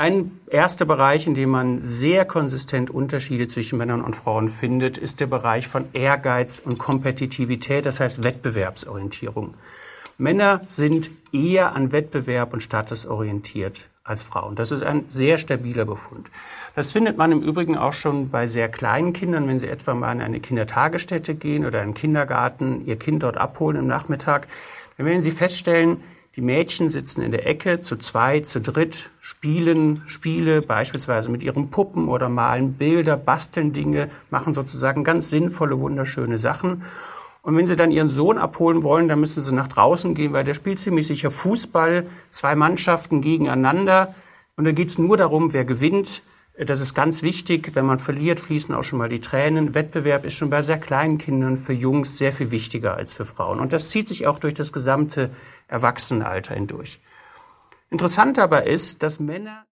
Ein erster Bereich, in dem man sehr konsistent Unterschiede zwischen Männern und Frauen findet, ist der Bereich von Ehrgeiz und Kompetitivität, das heißt Wettbewerbsorientierung. Männer sind eher an Wettbewerb und Status orientiert als Frauen. Das ist ein sehr stabiler Befund. Das findet man im Übrigen auch schon bei sehr kleinen Kindern, wenn sie etwa mal in eine Kindertagesstätte gehen oder in einen Kindergarten, ihr Kind dort abholen am Nachmittag. Dann werden sie feststellen, die Mädchen sitzen in der Ecke zu zweit, zu dritt, spielen Spiele, beispielsweise mit ihren Puppen oder malen Bilder, basteln Dinge, machen sozusagen ganz sinnvolle, wunderschöne Sachen. Und wenn sie dann ihren Sohn abholen wollen, dann müssen sie nach draußen gehen, weil der spielt ziemlich sicher Fußball, 2 Mannschaften gegeneinander. Und da geht es nur darum, wer gewinnt. Das ist ganz wichtig. Wenn man verliert, fließen auch schon mal die Tränen. Wettbewerb ist schon bei sehr kleinen Kindern für Jungs sehr viel wichtiger als für Frauen. Und das zieht sich auch durch das gesamte Erwachsenenalter hindurch. Interessant aber ist, dass Männer